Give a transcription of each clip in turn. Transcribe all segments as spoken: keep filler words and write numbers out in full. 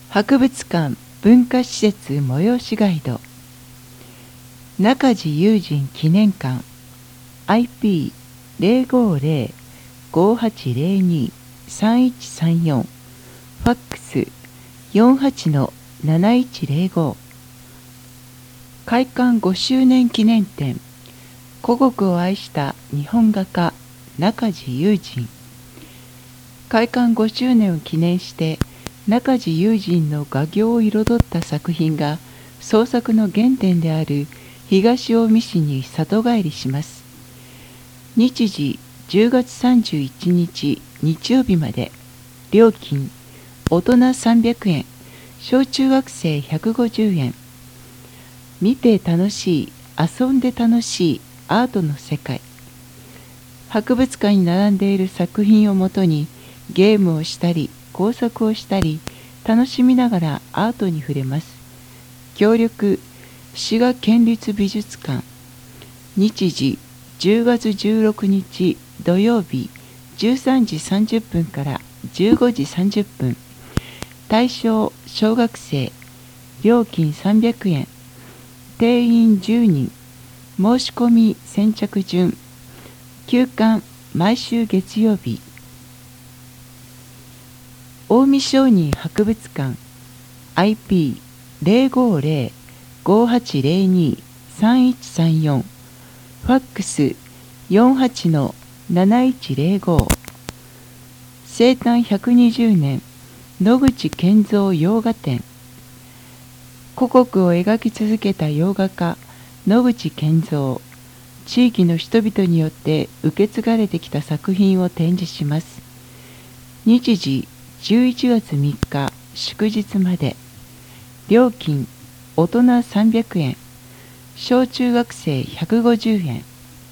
博物館文化施設催しガイド中地友人記念館 アイピーゼロごゼロ ごはちゼロに さんいちさんよん ファックス よんはちのなないちゼロご開館ごしゅうねん記念展古国を愛した日本画家中地友人開館ごしゅうねんを記念して中地友人の画業を彩った作品が創作の原点である東近江市に里帰りします。日時じゅうがつさんじゅういちにち日曜日まで。料金大人さんびゃくえん、小中学生ひゃくごじゅうえん。見て楽しい、遊んで楽しいアートの世界。博物館に並んでいる作品をもとにゲームをしたり工作をしたり楽しみながらアートに触れます。協力滋賀県立美術館。日時じゅうがつじゅうろくにち土曜日じゅうさんじさんじゅっぷんからじゅうごじさんじゅっぷん。対象小学生。料金さんびゃくえん。定員じゅうにん。申し込み先着順。休館毎週月曜日。近江商人博物館 アイピーゼロごゼロ ごはちゼロに さんいちさんよん ファックス よんはちのなないちゼロご生誕ひゃくにじゅうねん野口健三洋画展。古国を描き続けた洋画家野口健三。地域の人々によって受け継がれてきた作品を展示します。日時じゅういちがつみっか祝日まで。料金大人さんびゃくえん、小中学生ひゃくごじゅうえん。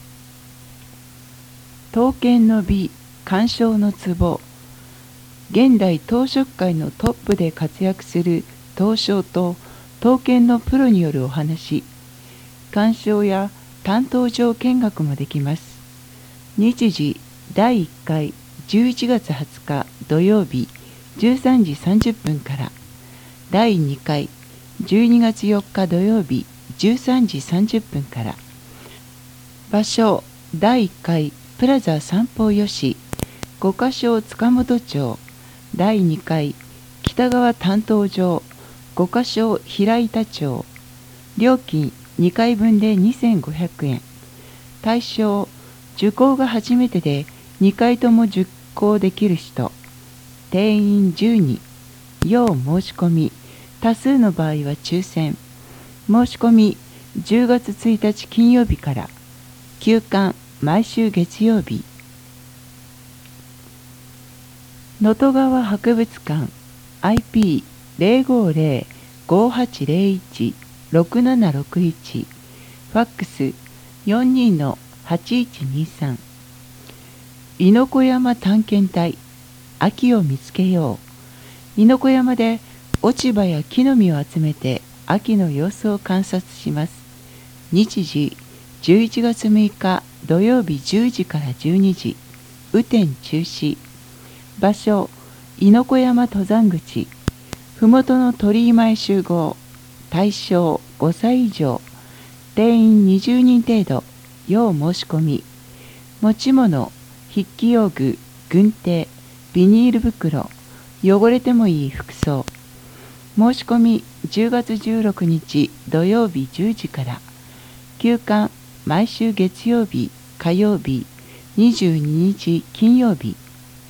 刀剣の美、鑑賞のツボ。現代刀職界のトップで活躍する刀匠と刀剣のプロによるお話、鑑賞や担当上見学もできます。日時だいいっかいじゅういちがつはつか土曜日じゅうさんじさんじゅっぷんから、だいにかいじゅうにがつよっか土曜日じゅうさんじさんじゅっぷんから。場所だいいっかいプラザ三方よし五箇所塚本町。だいにかい北川担当場五箇所平板町。料金にかいぶんでにせんごひゃくえん。対象受講が初めてでにかいとも受講できる人。定員じゅうに。要申し込み。多数の場合は抽選。申し込みじゅうがつついたち金曜日から。休館毎週月曜日。能登川博物館 アイピーゼロごゼロ ごはちゼロいち ろくななろくいち ファックス よんにのはちいちにさん。猪子山探検隊秋を見つけよう。猪子山で落ち葉や木の実を集めて秋の様子を観察します。日時じゅういちがつむいか土曜日じゅうじからじゅうにじ。雨天中止。場所猪子山登山口。ふもとの鳥居前集合。対象ごさい以上。定員にじゅうにん程度。要申し込み。持ち物筆記用具、軍手、ビニール袋、汚れてもいい服装。申し込みじゅうがつじゅうろくにち土曜日じゅうじから。休館毎週月曜日、火曜日、にじゅうににち金曜日。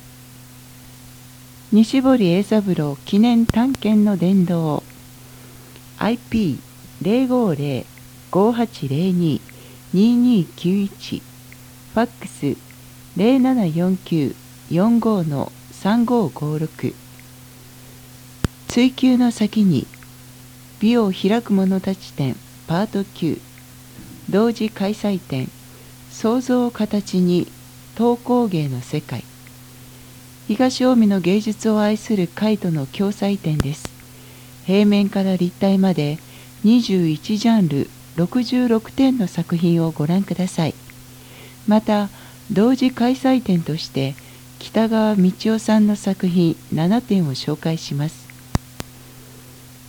西堀栄三郎記念探検の殿堂 アイピーゼロごゼロ ごはちゼロに ににきゅういち ファックス ゼロななよんきゅう よんごのさんごごろく。追求の先に美を開く者たち展パートきゅう。同時開催展創造を形に陶工芸の世界。東近江の芸術を愛するカイトの共催展です。平面から立体までにじゅういちジャンルろくじゅうろくてんの作品をご覧ください。また同時開催展として北川道夫さんの作品ななてんを紹介します。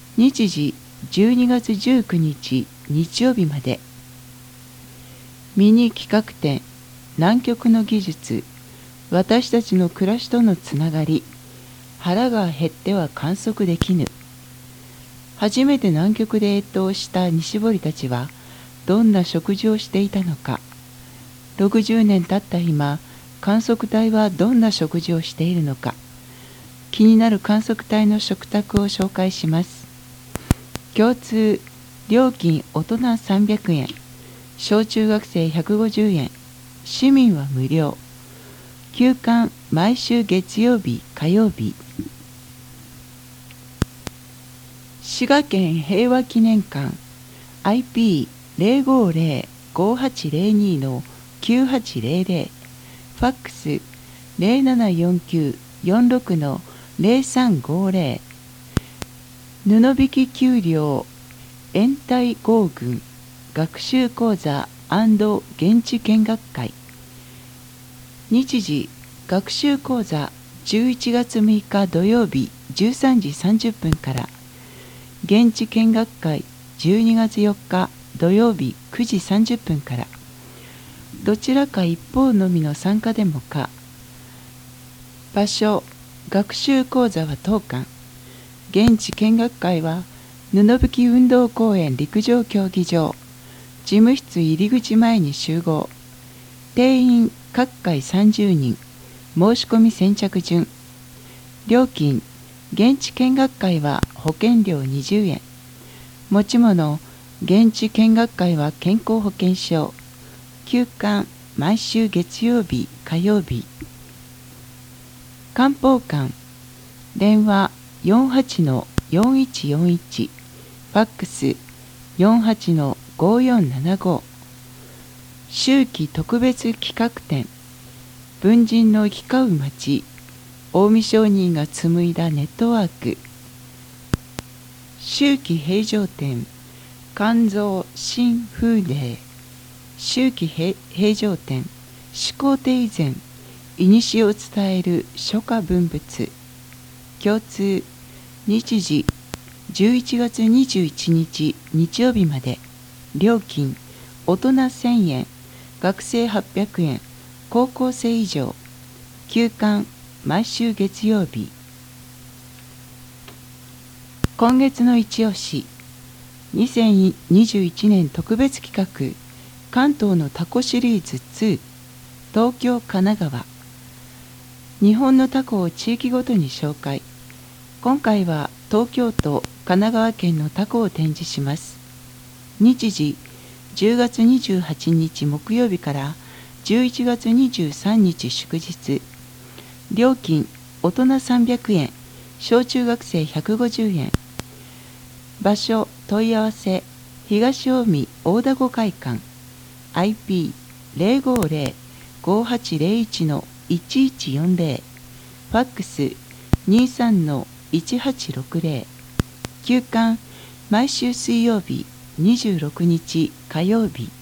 日時じゅうにがつじゅうくにち日曜日まで。ミニ企画展南極の技術、私たちの暮らしとのつながり、腹が減っては観測できぬ。初めて南極で越冬した西堀たちはどんな食事をしていたのか。ろくじゅうねん経った今、観測隊はどんな食事をしているのか。気になる観測隊の食卓を紹介します。共通、料金大人さんびゃくえん、小中学生ひゃくごじゅうえん、市民は無料。休館毎週月曜日、火曜日。滋賀県平和記念館 アイピーゼロごゼロ ごはちゼロに のきゅうはちゼロゼロ、ファックスゼロななよんきゅうよんろくのゼロさんごゼロ、布引給料延滞合群学習講座&現地見学会。日時、学習講座じゅういちがつむいか土曜日じゅうさんじさんじゅっぷんから、現地見学会じゅうにがつよっか土曜日くじさんじゅっぷんから。どちらか一方のみの参加でも可。場所、学習講座は当館。現地見学会は布引運動公園陸上競技場、事務室入り口前に集合。定員各回さんじゅうにん、申し込み先着順。料金、現地見学会は保険料にじゅうえん。持ち物、現地見学会は健康保険証。休館毎週月曜日、火曜日。漢方館、電話 よんはちのよんいちよんいち、ファックス よんはちのごよんななご。秋季特別企画展、文人の行き交う町、近江商人が紡いだネットワーク。秋季平常展、肝臓新風霊。秋季平常展、始皇帝以前、古を伝える書家文物。共通、日時じゅういちがつにじゅういちにち日曜日まで。料金、大人せんえん、学生はっぴゃくえん、高校生以上。休館毎週月曜日。今月の一押し、にせんにじゅういちねん特別企画、関東のタコシリーズに、東京・神奈川。日本のタコを地域ごとに紹介。今回は東京都、神奈川県のタコを展示します。日時、じゅうがつにじゅうはちにち木曜日からじゅういちがつにじゅうさんにち祝日。料金、大人さんびゃくえん、小中学生ひゃくごじゅうえん。場所、問い合わせ、東近江大凧会館 アイピーゼロごゼロ ごはちゼロいちのいちいちよんゼロ、ファックス にさんのいちはちろくゼロ。休館毎週水曜日、にじゅうろくにち火曜日。